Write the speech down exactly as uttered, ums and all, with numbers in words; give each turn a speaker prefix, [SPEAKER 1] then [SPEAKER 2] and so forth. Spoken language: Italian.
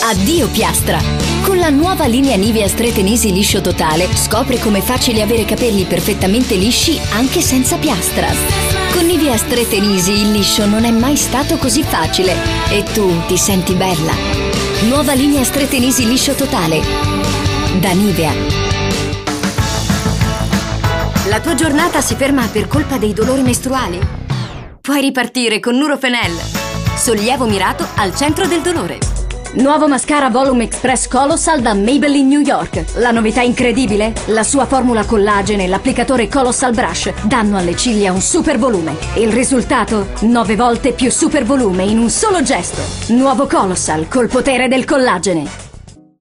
[SPEAKER 1] Addio piastra! Con la nuova linea Nivea Straighten Easy Liscio Totale scopri com'è facile avere capelli perfettamente lisci anche senza piastra. Con Nivea Straighten Easy il liscio non è mai stato così facile e tu ti senti bella. Nuova linea Straighten Easy Liscio Totale da Nivea. La tua giornata si ferma per colpa dei dolori mestruali? Puoi ripartire con Nurofen-L. Sollievo mirato al centro del dolore. Nuovo mascara Volume Express Colossal da Maybelline New York. La novità incredibile? La sua formula collagene e l'applicatore Colossal Brush danno alle ciglia un super volume. Il risultato? nove volte più super volume in un solo gesto. Nuovo Colossal col potere del collagene.